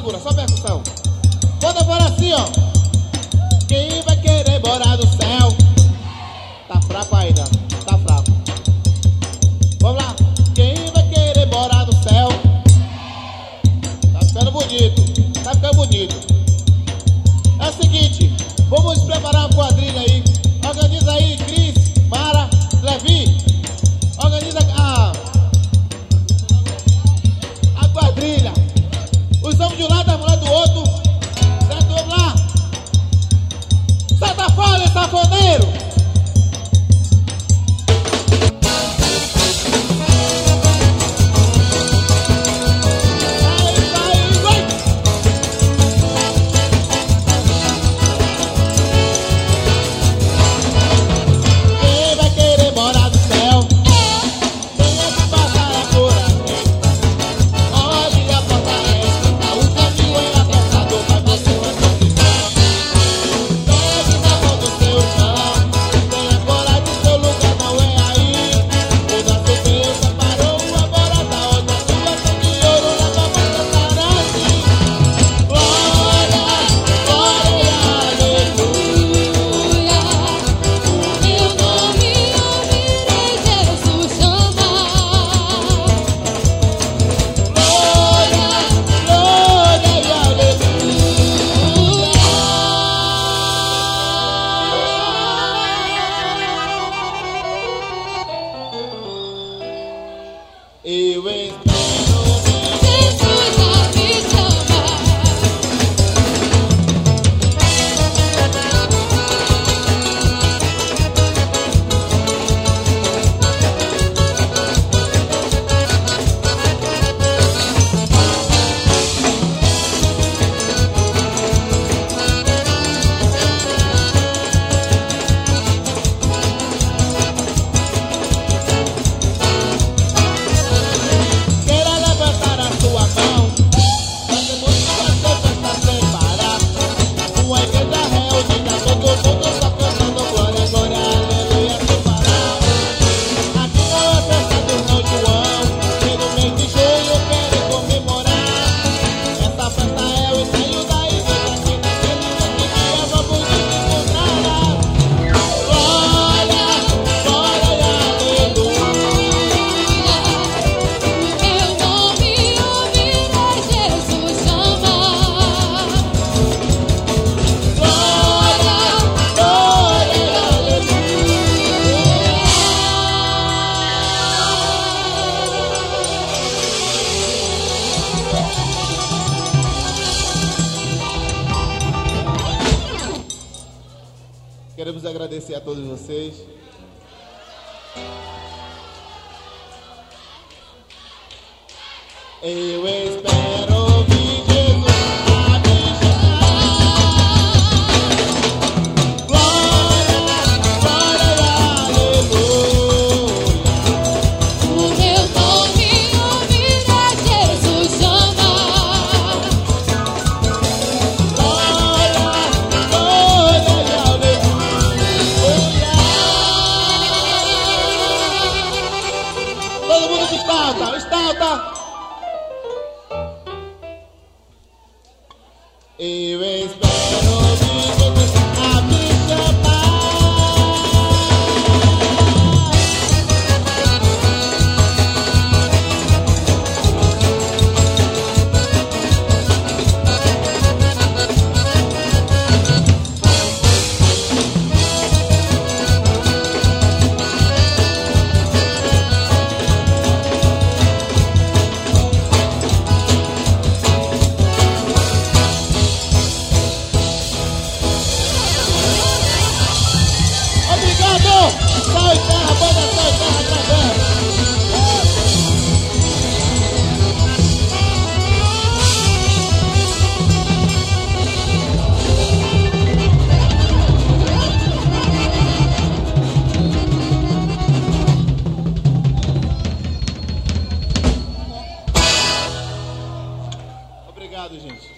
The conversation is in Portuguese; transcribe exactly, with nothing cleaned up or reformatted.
pura, só percussão. Bota fora assim, ó. Quem vai querer morar no céu? Tá fraco ainda, tá fraco. Vamos lá. Quem vai querer morar no céu? Tá ficando bonito, tá ficando bonito. É o seguinte, vamos preparar uma quadrilha aí. Organiza aí, Cris, Mara, Levi. Organiza a, a quadrilha. Os homens de um lado, as mulheres do outro. Certo? Vamos lá. Solta fora, safoneiro. Eu espero Jesus a me chamar. Queremos agradecer a todos vocês. Eu espero ouvir Jesus a me chamar. Glória, glória, aleluia. O meu nome ouvirá Jesus chamar. Glória, glória, aleluia. Todo mundo que estalta, estalta. Eu espero ouvir Jesus a me chamar. Sal e terra, banda sal e terra pra ver. Obrigado, gente.